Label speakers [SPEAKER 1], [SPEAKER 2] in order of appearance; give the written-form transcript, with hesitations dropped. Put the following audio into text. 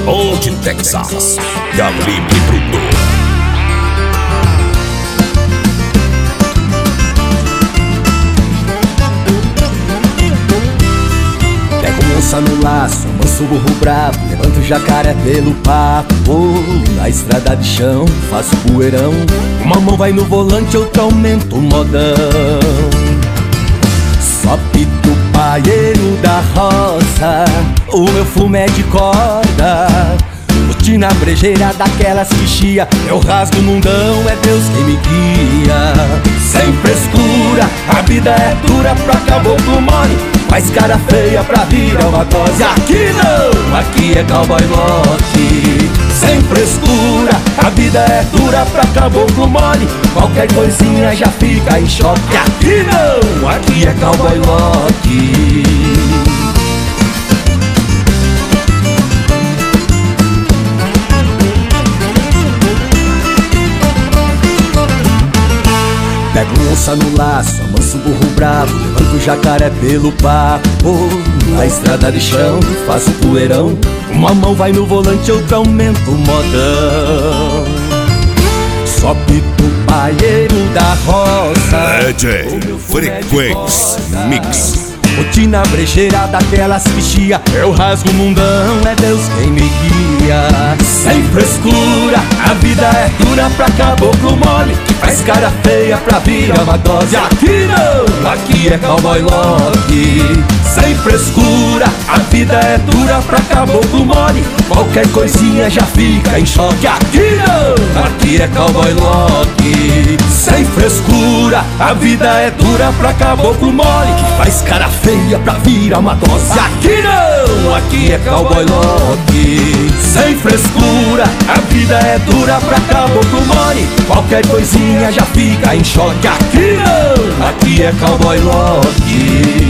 [SPEAKER 1] Old Texas, Calibre Bruto.
[SPEAKER 2] Pego onça no laço, manso burro bravo, levanto o jacaré pelo papo. Na estrada de chão, faço poeirão, uma mão vai no volante, outra aumenta o modão. Só pito paieiro da roça, o meu fumo é de corda. Botina brejeira daquelas que chia, eu rasgo o mundão, é Deus quem me guia. Sem frescura, a vida é dura pra caboclo mole, faz cara feia pra virar uma dose. Aqui não, aqui é cowboy lote. Sem frescura, a vida é dura pra caboclo mole, qualquer coisinha já fica em choque. Aqui não, aqui é cowboy lote. Pego onça no laço, amanso o burro bravo, levanto o jacaré pelo papo. Na estrada de chão, faço poeirão, uma mão vai no volante, outra aumenta o modão. Só pito paieiro da roça,
[SPEAKER 1] DJ Frequenz Mix.
[SPEAKER 2] botina brejeira daquelas que chia, eu rasgo o mundão, é Deus quem me guia. Sem frescura, a vida é dura pra caboclo mole, faz cara feia pra virar uma dose. Aqui não, aqui é cowboy lote. Sem frescura, a vida é dura pra caboclo mole, qualquer coisinha já fica em choque. Aqui não, aqui é cowboy lote. Sem frescura, a vida é dura pra caboclo mole, faz cara feia pra virar uma dose. Aqui não, aqui é cowboy lote. Sem frescura, a vida é dura pra caboclo mole, qualquer coisinha já fica em choque. Aqui não, aqui é cowboy lote.